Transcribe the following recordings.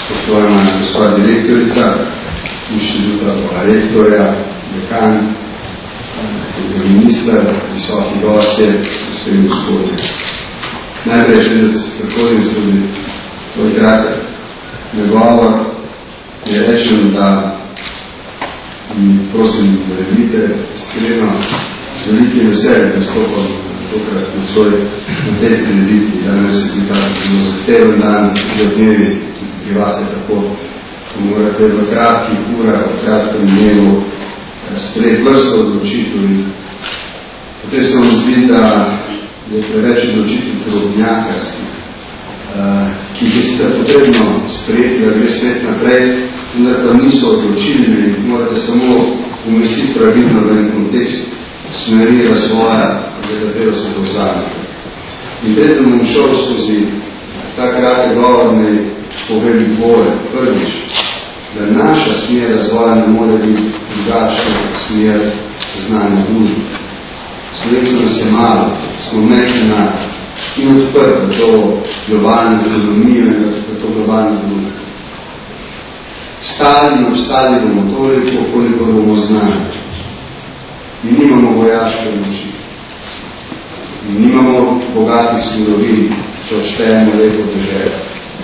spoštovana gospa direktorica inštituta, rektorja, dekan, minister, visoki gostje, gospe in gospodje. Najprej še, da se sprehodim skozi tvoj kratek nagovor, je rečem, da mi prosim, da verjite iskreno, z velikim veseljem nastopam tokrat na tej prireditvi. Danes je bil ta zelo zahteven dan, že dnevi, tudi pri vas je tako, ko morate v kratkih urah, v kratkem dnevu sprejeti vrsto odločitev in potem se vam zdi, da je preveč odločitev drobnjakarskih, ki jih je sicer potrebno sprejeti, da gre svet naprej, vendar pa niso odločilni in morate samo umestiti pravilno v en kontekst smeri razvoja, za katero se povzamete. In predtem bom šel skozi ta kratek govor, naj povem dvoje. Prvič, da naša smer razvoja ne more biti drugačna smer znanja družbe. Slovensko nas je malo, smo mečena in odprta to globalno ekonomijo in to globalno družbo. Stali in obstali bomo toliko, koliko bomo znali. Mi nimamo vojaške moči. Mi nimamo bogatih surovin, če odštejemo lepo državo.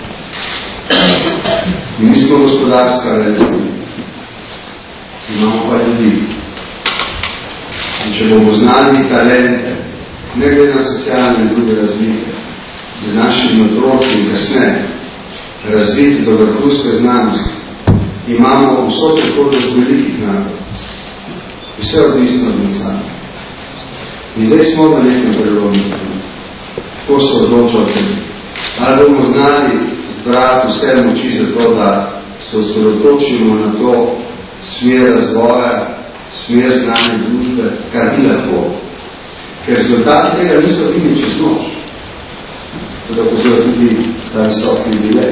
Mi nismo gospodarska velesila. Imamo pa ljudi. In če bomo znali talente, ne glede na socialne in druge razlike, da našim otroci in kasneje razviti do vrhunske znanosti, imamo vso prihodnost velikih narodov. Vse odvisno od sami. In zdaj smo v nekem prelomnem trenutku. Ko se odločate, ali bomo znali zbrati vse moči za to, da se osredotočimo na to smer razvoja, smer znanja družbe, kar ni lahko. Ker rezultati tega niso vidni čez noč. Tako pozor tudi ta visoki jubilej.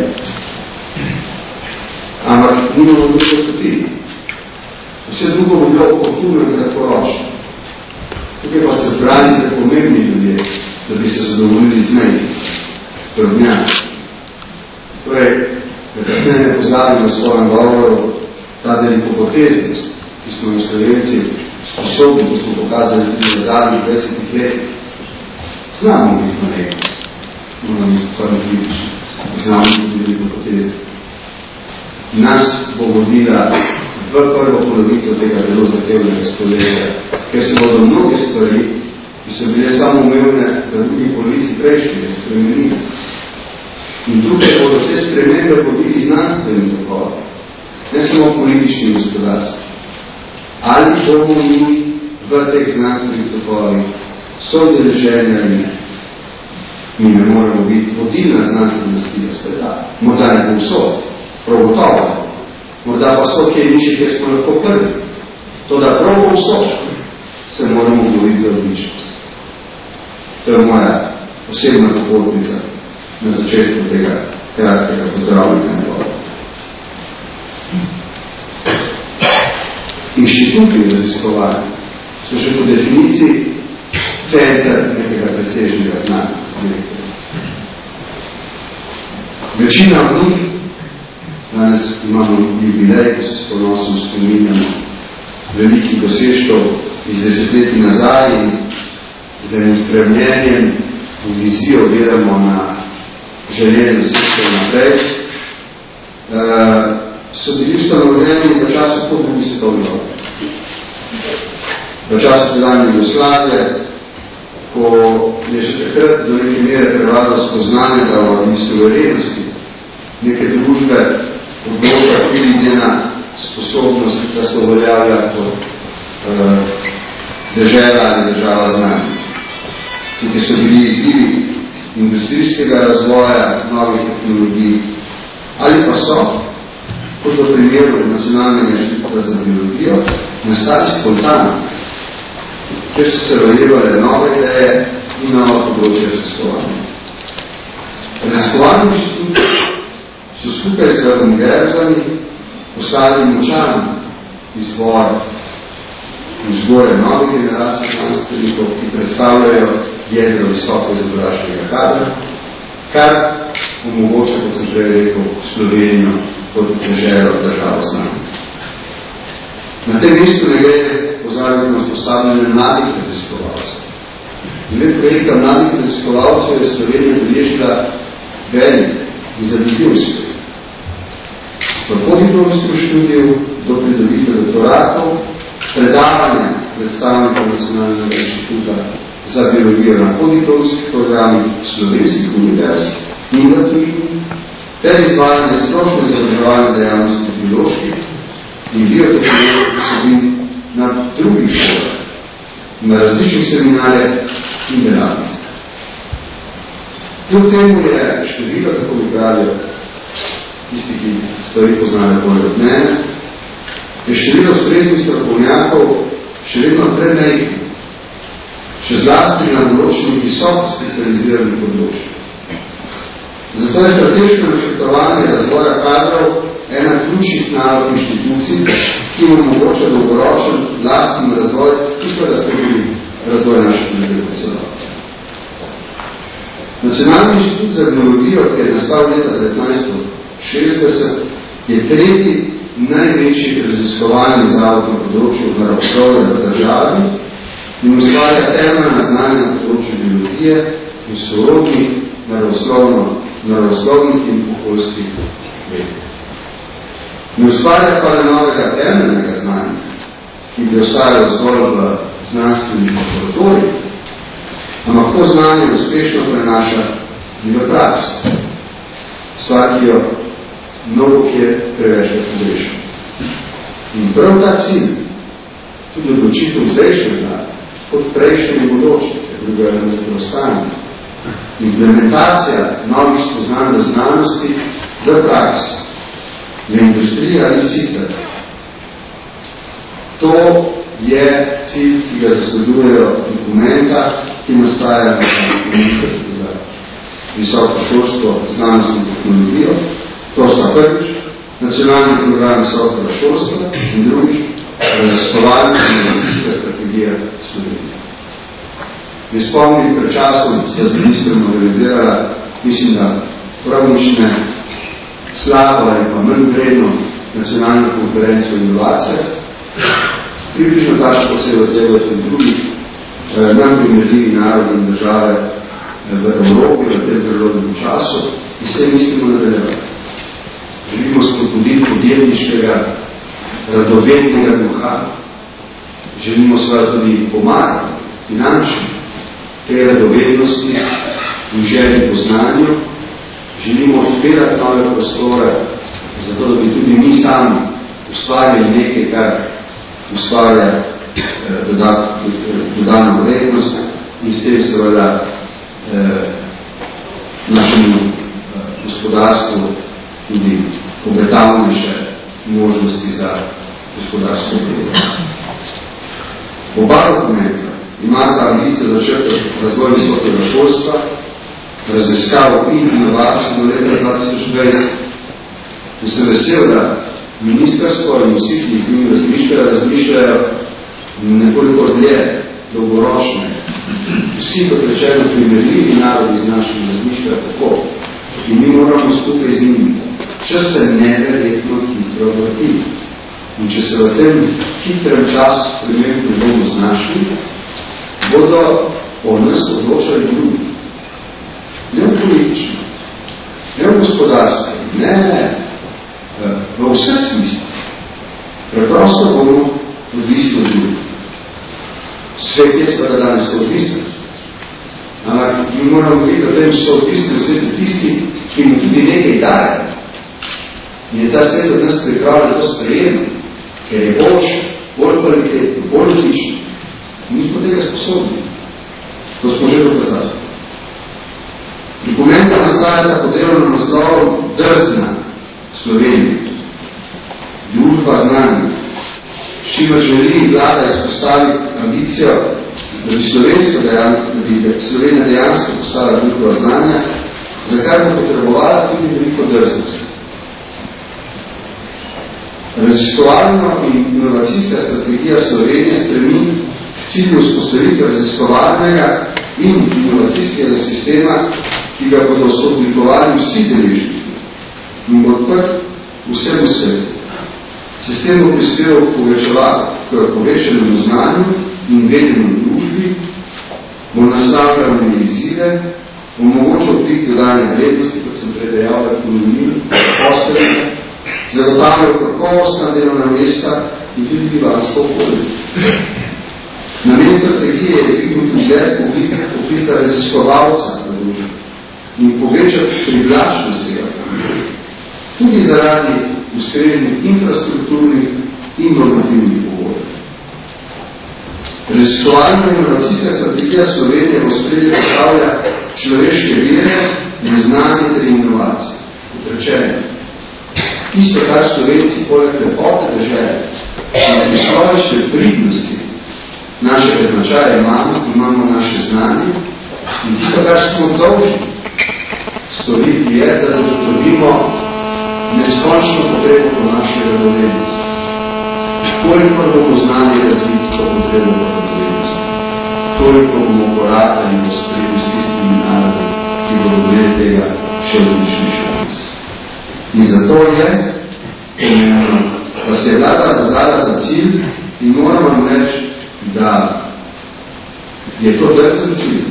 Ampak nimamo drugo poti. Vse drugo bi bilo oportuno in kratkoročno. Tukaj pa ste zbrani za pomembni ljudje, da bi se zadovoljili z meni, s drobnjaki. Torej, da kasneje pozabimo v svojem govoru ta velikopoteznost, ki smo v Slovenci sposobni, ko smo pokazali tudi v zadnjih 20 let. Znamo biti na nekaj. Moramo biti stvarno kritični. Znamo biti velikopoteznost. Nas bo vodila v prvo polovico tega zelo zahtevnega stoletja, ker se bodo mnoge stvari, ki so bile samoumevne v drugi polovici prejšnjega, spremenili. In tukaj bodo te spremembe vodili znanstveni tokovi, ne samo politični in gospodarski. Ali bomo mi v teh znanstvenih tokovih sodeleženi ali ne? Mi ne moramo biti vodilna znanstvena sila sveta. Morda ne bo vso, prav gotovo. Morda pa so kje niče, kjer smo lahko prvi. To, da prav vso se moramo boriti za odličnost. To je moja osebna popotnica na začetku tega kratkega pozdravljanja govora. Inštituti raziskovanja so še po definiciji center nekega presežnega znanja. Večina od njih, danes imamo jubilej, ko se s ponosom spominjamo velikih dosežkov iz desetletij nazaj in z enim spremljenjem v vizijo gledamo na željenje dosežkov naprej, so bili ustanovljeni v času po drugi svetovni vojni. V času tedanje Jugoslavije, ko je še takrat do neke mere prevladalo spoznanje, da v suverenosti neke družbe odloča tudi njena sposobnost, da se uveljavlja kot dežela ali država znanja. Tukaj so bili izzivi industrijskega razvoja, novih tehnologij, ali pa so, kot v primeru Nacionalnega inštituta za biologijo, nastali spontano, kjer so se rojevale nove ideje in novo področje raziskovanja. Raziskovalni inštituti so skupaj z univerzami postali močan izvor vzgoje novih generacij znanstvenikov, ki predstavljajo jedro visoko izobraženega kadra, kar omogoča, kot sem že rekel, Slovenijo kot deželo državo znanja. Na tem mestu ne gre pozabiti na vzpostavljanje mladih raziskovalcev. Velika mladih raziskovalcev je Slovenija beležila velik in zadovoljiv uspeh. V podiplomskem študiju do pridobitve doktoratov, predavanja predstavnikov Nacionalnega inštituta za biologijo na podiplomskih programih slovenskih univerz in v tujini, ter izvajanje splošne izobraževalne dejavnosti bioloških in biotehnoloških vsebin na drugih šolah, na različnih seminarjih in delavnicah. Kljub temu je število, tako bi pravijo tisti, ki stvari poznajo bolj od mene, je število ustreznih strokovnjakov še vedno premejhno, še zlasti na določenih visoko specializiranih področjih. Zato je strateško načrtovanje razvoja kadrov ena ključnih nalog inštitucij, ki omogoča dolgoročen lastni razvoj, ki seveda spodbudi razvoj naše politike celote. Nacionalni inštitut za biologijo, ki je nastal leta 1960, je tretji največji raziskovalni zavod na področju naravoslovja v državi in ustvarja temeljna znanja na področju biologije in sorodnih naravoslovnih in okoljskih ved. Ne ustvarja pa le novega temeljnega znanja, ki bi ostajalo zgolj v znanstvenih laboratorijih, ampak to znanje uspešno prenaša in v praksi. Stvar, ki jo mnogo kje prevečkrat pogrešamo. In prav ta cilj, tudi odločitev zdajšnje vlade, kot prejšnje in bodoče, ker druga ne preostane, implementacija novih spoznanj v znanosti v praksi, v industriji ali sicer. To je cilj, ki ga zasledujejo dokumenta, ki nastaja na Ministrstvu za visoko šolstvo, znanost in tehnologijo. To sta prvič nacionalni program visokega šolstva in drugič raziskovalna inovacijska strategija Slovenije. Ne spomnim, pred časom se z ministrom organizirala, mislim, da prav nič ne slabo ali pa manj vredno nacionalno konferenco inovacije. Približno tako kot se je odlevajo tudi drugih najprimerljivi narodi in države v Evropi v tem prirodnem času in s tem mislimo nadaljevati. Želimo spodbuditi podjetniškega, radovednega duha, želimo seveda tudi pomagati finančno te radovednosti in želji po znanju, želimo odpirati nove prostore, zato da bi tudi mi sami ustvarjali nekaj, kar ustvarja dodano vrednost in s tem seveda našemu gospodarstvu tudi obetavnejše možnosti za gospodarsko delo. Oba dokumenta imata ambicijo začrtati razvoj visokega šolstva, raziskavo in inovacij do leta 2020. In sem vesel, da ministrstvo in vsi, ki z njim razmišljajo nekoliko dlje, dolgoročne. Vsi, kot rečeno, primerljivi narodi z našim razmišljajo tako. In mi moramo skupaj z njimi. Čas se neverjetno hitro vrti. In če se v tem hitrem času sprememb ne bomo znašli, bodo o nas odločali drugi. Ne v politično, ne v gospodarstvo, ne v vseh smislih. Preprosto bomo odvisni od drugi. Svet je seveda danes odvisen. Ampak mi moramo biti, da tem so odvisni sveti tisti, ki mu tudi nekaj daje. In je ta svet od nas pripravljen to sprejemati, ker je boljše, bolj kvalitetno, bolj odlično. Mi smo tega sposobni. To smo že dokazali. Dokumenta nastajata pod delovnim naslovom Drzna Slovenija, družba znanja, s čimer želi vlada izpostaviti ambicijo, da bi Slovenija dejansko postala družba znanja, za kar bo potrebovala tudi veliko drznosti. Raziskovalna in inovacijska strategija Slovenije stremi k cilju vzpostavitve raziskovalnega in inovacijskega sistema, ki ki ga bodo sooblikovali vsi deležniki in bo odprt vsem v svetu. Sistem bo prispeval k povečanemu znanju in vedenju v družbi, bo naslavljal izzive, omogočil dvig dodane vrednosti, kot sem predajal, ekonomiju, postelje, zagotavljal kakovostna delovna mesta in tudi bivansko okolje. Namesto strategije je dvignil pogled poklica raziskovalca na družbi in povečal privlačnost tega pomena, tudi zaradi ustreznih infrastrukturnih in normativnih pogojev. Raziskovalna inovacijska strategija Slovenije v ospredje postavlja človeške vire, neznanje ter inovacije. Rečeno, tisto, kar Slovenci poleg lepote države in prislovične pridnosti našega značaja imamo naše znanje in tisto, kar smo dolžni storiti, je, da zagotovimo neskončno potrebo po naši radovednosti. Koliko bomo znali razviti to potrebo po radovednosti, toliko bomo korakali v spredju s tistimi narodi, ki bodo glede tega še odlični šans. In zato je pomembno, da se je vlada zadala za cilj in moram vam reči, da je to drzen cilj,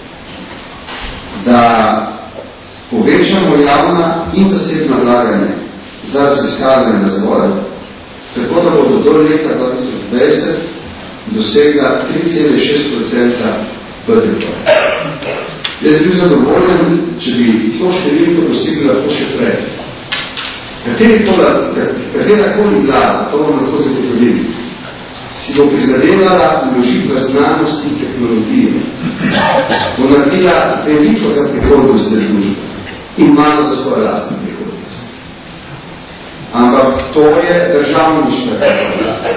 da povečamo javna in zasebna vlaganja za raziskave in razvoj, tako da bodo do leta 2020 dosegla 3,6% BDP. Jaz bi bil zadovoljen, če bi to številko dosegli lahko še prej. Katerakoli vlada, to vam lahko zagotovim, si bo prizadevala vložiti v znanost in tehnologijo, bo naredila veliko za prihodnost družbe in malo za svojo lastno prihodnost. Ampak to je državniška vlada.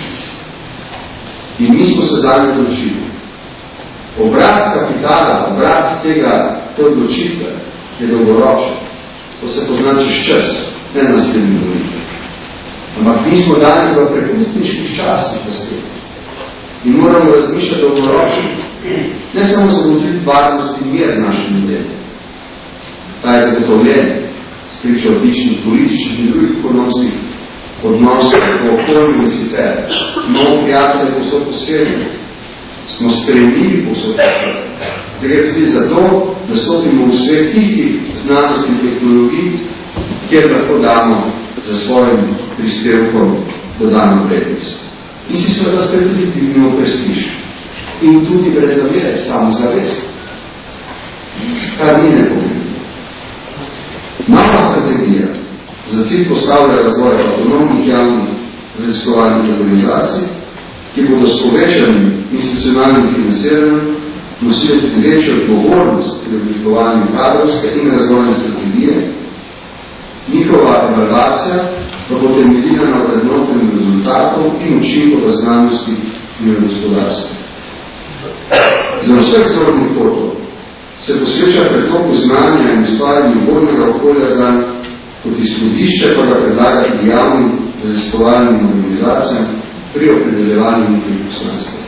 In mi smo se zadnje odločili. Obrat kapitala, obrat te odločitve je dolgoročen. To se pozna čez čas, ne naslednji volitve. Ampak mi smo danes v prepustniških časih v svetu in moramo razmišljati dolgoročno. Ne samo zagotoviti varnost in mir našim ljudem. Ta je zagotovljen spričo odličnih političnih in drugih ekonomskih odnosov v okolju in sicer. Imamo prijatelje povsod po svetu. Smo sprejemljivi povsod po svetu. Gre tudi za to, da stopimo v svet tistih znanosti in tehnologij, kjer lahko damo za svojim prispevkom dodano vrednost. In si seveda spet tudi dvignemo prestiž. In tudi brez zavere, samozavest. Kar ni nepomembno. Nova strategija za cilj postavlja razvoj avtonomnih javnih raziskovalnih organizacij, ki bodo s povečanim institucionalnim financiranjem nosili tudi večjo odgovornost pri oblikovanju kadrovske in razvojne strategije. Njihova evalvacija pa bo temeljila na vrednotenju rezultatov in učinkov v znanosti in v gospodarstvu. Za vseh zornih kotov se posveča pretoku znanja in ustvarjanju ugodnega okolja za kot izhodišče, pa ga predlaga tudi javnim raziskovalnim organizacijam pri opredeljevanju njihovih poslanstev.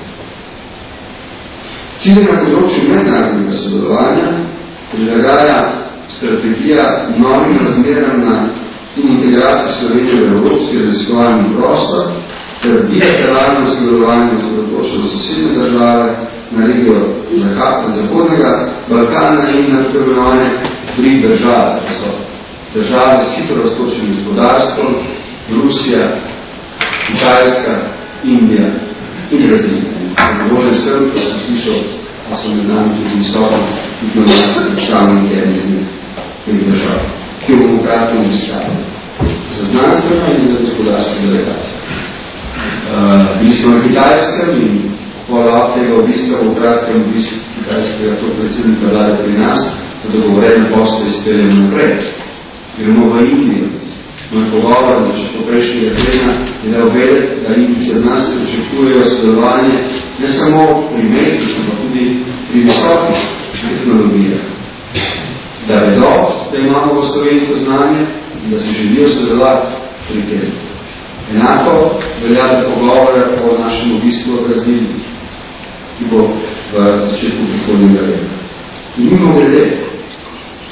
Cilje na področju mednarodnega sodelovanja prilagaja strategija novim razmeram in integraciji Slovenije v evropski raziskovalni prostor ter bilateralno sodelovanje osredotočeno sosednje države na regijo Zahodnega Balkana in na tako imenovane tri države, to so države s hitro raztočenim gospodarstvom, Rusija, Kitajska, Indija in Brazilija. Zadovoljen sem, ko sem slišal, da so med nami tudi visoki diplomatski predstavniki ene izmed teh držav, ki bomo kratko obiskali za znanstveno in za gospodarsko delegacijo. Bili smo na Kitajskem in pola tega obiska v kratkem obisku kitajskega predsednika vlade pri nas, da dogovorene posle izpeljemo naprej. Gremo v Indijo. Moj pogovor na začetku prejšnjega tedna je dal vedeti, da Indijci od nas pričakujejo sodelovanje ne samo pri medijih, ampak tudi pri visokih tehnologijah. Da vedo, da imamo v Sloveniji to znanje in da se želijo sodelovati pri tem. Enako velja za pogovore o našem obisku v Braziliji, ki bo v začetku prihodnjega leta. In mimo glede,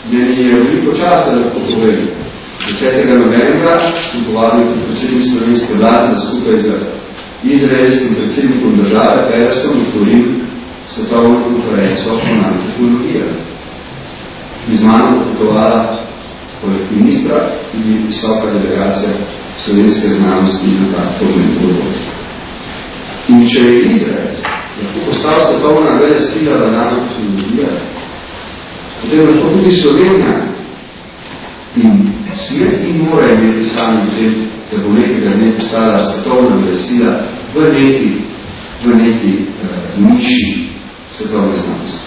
Meni je veliko čast, da lahko povem. 10. novembra sem povabil predsednik slovenske vlade skupaj z izraelskim predsednikom države Peresom otvoril svetovno konferenco o nanotehnologijah. Iz mano potovala poleg ministra tudi visoka delegacija slovenske znanosti na ta področje. In če je Izrael lahko postal svetovna velesila v nanotehnologijah, potem lahko tudi Slovenija in svet in mora imeti sami v tem, da bo nekega dne postala svetovna velesila v neki niši svetovne znanosti.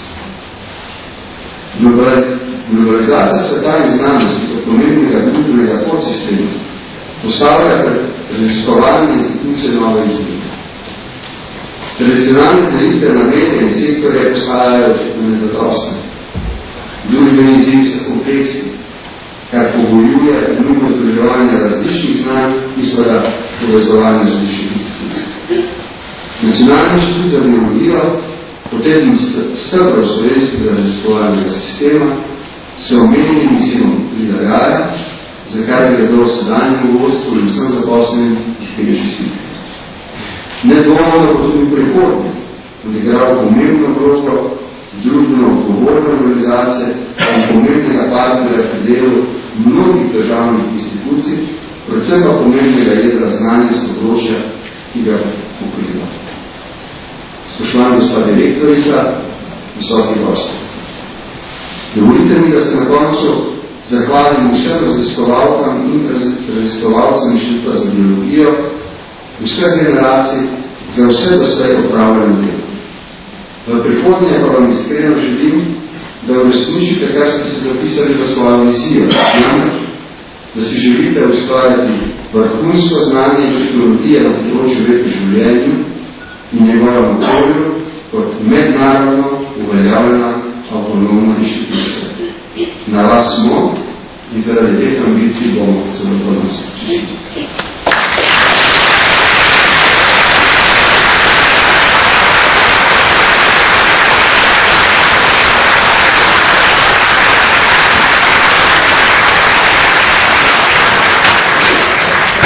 Globalizacija sveta in znanosti kot pomembnega družbenega podsistema postavlja pred raziskovalne institucije nove izzive. Tradicionalne delitve na medije in sektorje postajajo očitno nezadostne. Družbeni izzivi so kompleksni, kar pogojuje nujno združevanje različnih znanj in seveda povezovanje različnih institucij. Nacionalni inštitut za biologijo, potem stebrov slovenskega raziskovalnega sistema, se omenjenim izzivom prilagaja, za kar gredo sedanjemu vodstvu in vsem zaposlenim iz tega čestitke. Nedvomno bo tudi v prihodnje odigral pomembno vlogo družbeno odgovorne organizacije in pomembnega partnerja pri delu mnogih državnih institucij, predvsem pa pomembnega jedra znanja z področja, ki ga pokriva. Spoštovana gospa direktorica, visoki gosti. Dovolite mi, da se na koncu zahvalim vsem raziskovalkam in raziskovalcem Inštituta za biologijo, vseh generacij, za vse doslej opravljeno delo. V prihodnje pa vam iskreno želim, da uresničite, kar ste se zapisali v svojo misijo, namreč, da si želite ustvarjati vrhunsko znanje in tehnologije na področju več življenju in njegovem okolju kot mednarodno uveljavljena avtonomna inštitucija. Na vas smo in zaradi teh ambicij bomo celo podnosti.